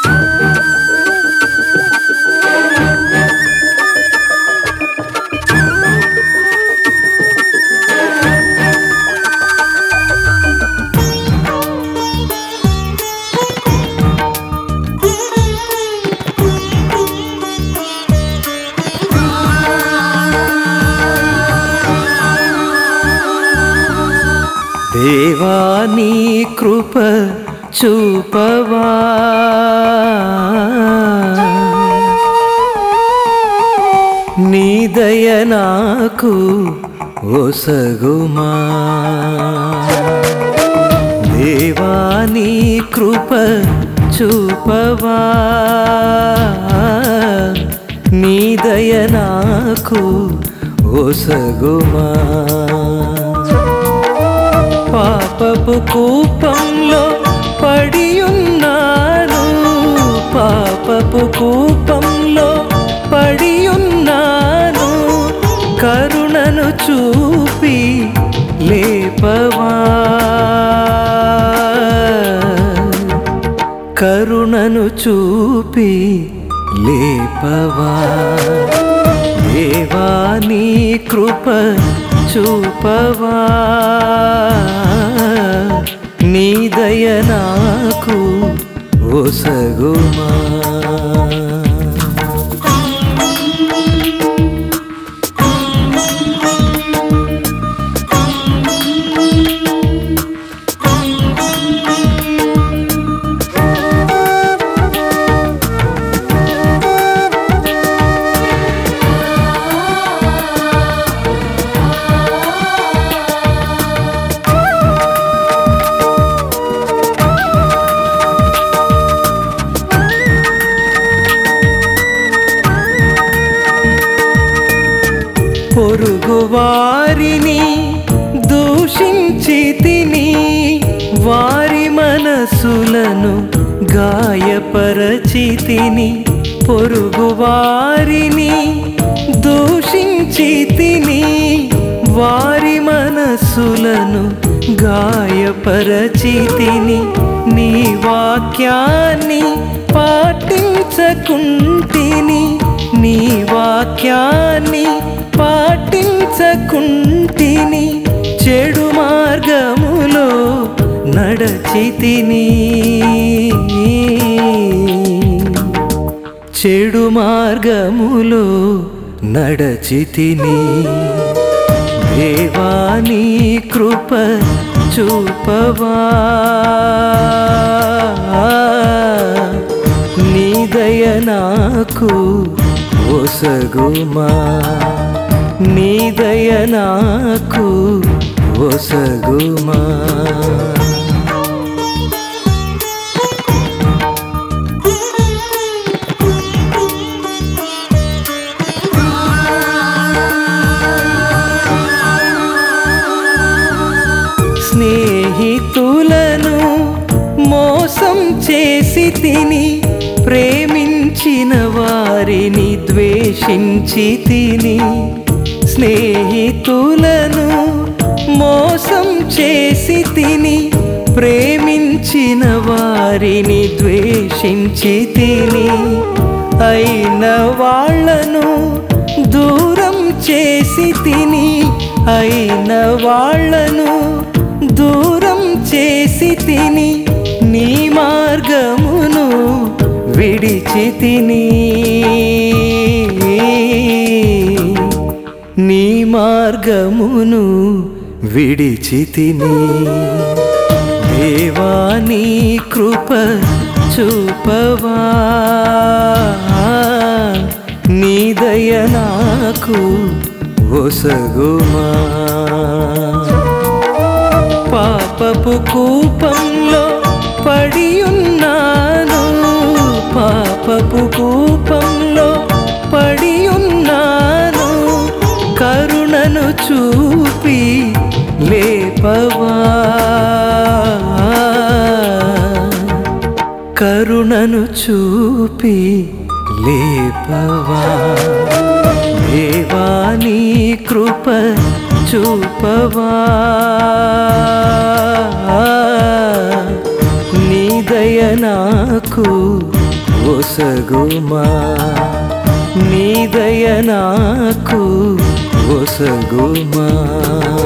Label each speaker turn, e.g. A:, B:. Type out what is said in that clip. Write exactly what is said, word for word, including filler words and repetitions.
A: దేవా నీ కృప చూపవా, నీ దయ నాకు ఒసగుమా. దేవా నీ కృప చూపవా, నీ దయ నాకు ఒసగుమా. పాపపు కూపంలో పడియున్నాను, పాపపు కూపంలో పడియున్నాను, కరుణను చూపి లేపవా, కరుణను చూపి లేపవా. దేవా నీ కృప చూపవా, నీ దయ నాకు ఒసగుమా. పొరుగు వారిని దూషించి తిని, వారి మనసులను గాయపరచి తిని. పొరుగు వారిని దూషించి తిని, వారి మనసులను గాయపరచి తిని. నీ వాక్యాన్ని పాటించకుంటిని, నీ వాక్యాన్ని పాటించకుంటిని, చెడు మార్గములో నడచితిని, చెడు మార్గములో నడచితిని. దేవా నీ కృప చూపవా, నీ దయ నాకు ఒసగుమా, నీ దయ నాకు ఒసగుమా. స్నేహితులను మోసం చేసి తిని, ప్రేమించిన వారిని ద్వేషించి తిని. స్నేహితులను మోసం చేసి తిని, ప్రేమించిన వారిని ద్వేషించి తిని. అయిన వాళ్ళను దూరం చేసి తిని, అయిన వాళ్ళను దూరం చేసి తిని. నీ మార్గమును విడిచి తిని, నీ మార్గమును విడిచి తిని. దేవా నీ కృప చూపవా, నీ దయ నాకు ఒసగుమా. పాపపు కూపంలో పడియున్నాను, పాపపు కూపంలో పడియున్నాను, కరుణను చూపి లేపవా, కరుణను చూపి లేపవా. దేవా నీ కృప చూపవా, నీ దయ నాకు ఒసగుమా నీ దయ నాకు ఒసగుమా.